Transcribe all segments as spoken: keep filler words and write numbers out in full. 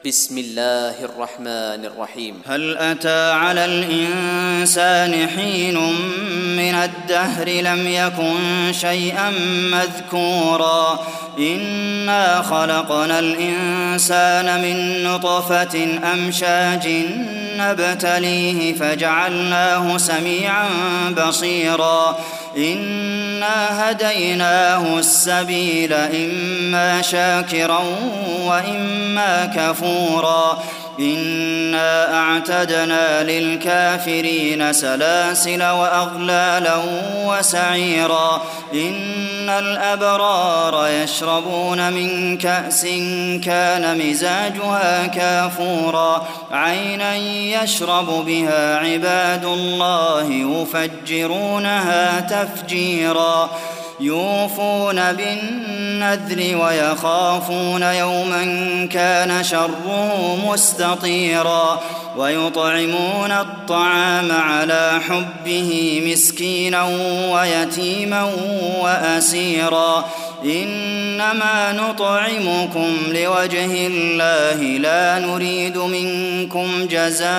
بسم الله الرحمن الرحيم. هل أتى على الإنسان حين من الدهر لم يكن شيئا مذكورا إنا خلقنا الإنسان من نطفة أمشاج نبتليه فجعلناه سميعا بصيرا إنا هديناه السبيل إما شاكرا وإما كفورا إنا أعتدنا للكافرين سلاسل وأغلالا وسعيرا إن الأبرار يشربون من كأس كان مزاجها كافورا عينا يشرب بها عباد الله يفجرونها تفجيرا يوفون بالنذر ويخافون يوما كان شره مستطيرا ويطعمون الطعام على حبه مسكينا ويتيما وأسيرا إنما نطعمكم لوجه الله لا نريد منكم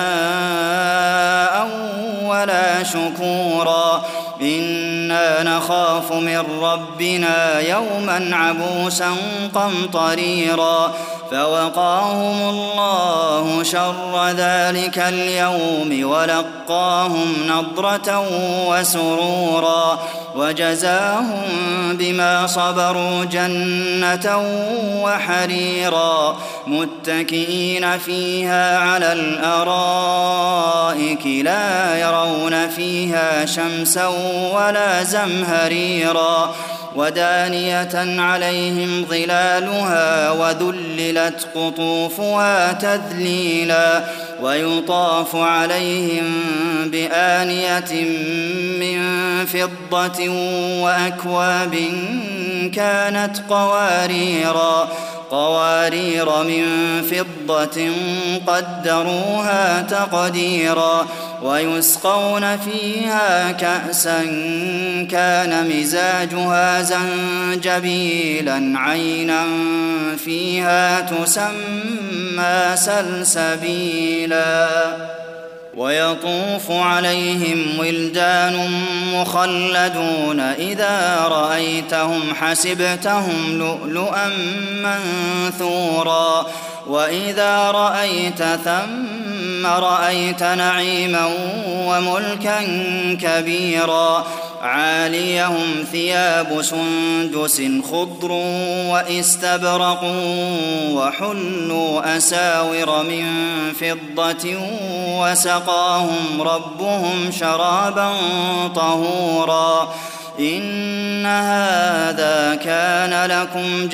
جزاء ولا شكورا إنا نخاف من ربنا يوما عبوسا قمطريرا فوقاهم الله شر ذلك اليوم ولقاهم نضرة وسرورا وجزاهم بما صبروا جنة وحريرا متكئين فيها على الأرائك لا يرون فيها شمسا ولا زمهريرا ودانية عليهم ظلالها وذللت قطوفها تذليلا ويطاف عليهم بآنية من فضة وأكواب كانت قواريرا قوارير من فضة قدروها تقديرا ويسقون فيها كأسا كان مزاجها زنجبيلا عينا فيها تسمى سلسبيلا ويطوف عليهم ولدان مخلدون إذا رأيتهم حسبتهم لؤلؤا منثورا وإذا رأيت ثم رأيت نعيما وملكا كبيرا عاليهم ثياب سندس خضر واستبرق وحلوا أساور من فضة وسقاهم ربهم شرابا طهورا إن هذا كان لكم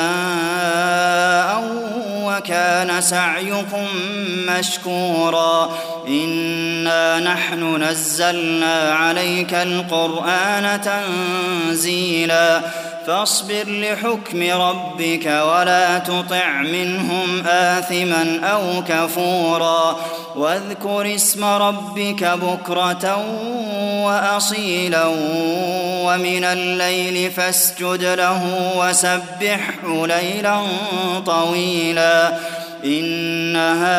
جزاء وكان سعيكم مشكورا إنا نحن نزلنا عليك القرآن تنزيلا فاصبر لحكم ربك ولا تطع منهم آثما أو كفورا واذكر اسم ربك بكرة وأصيلا ومن الليل فاسجد له وسبحه ليلا طويلا إن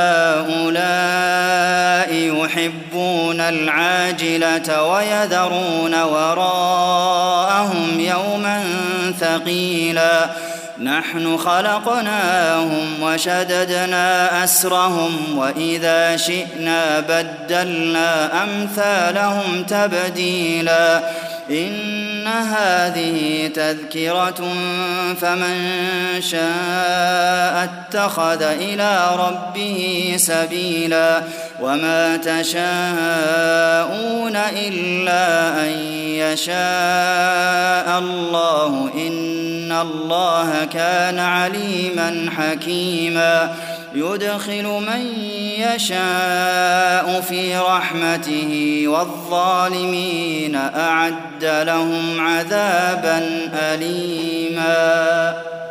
هؤلاء يحبون العاجلة ويذرون وراءهم يوما ثقيلا نحن خلقناهم وشددنا أسرهم وإذا شئنا بدلنا أمثالهم تبديلا إن هذه تذكرة فمن شاء اتخذ إلى ربه سبيلا وما تشاءون إلا أن يشاء الله إن الله كان عليما حكيما يدخل من يشاء في رحمته والظالمين أعد لهم عذابا أليما.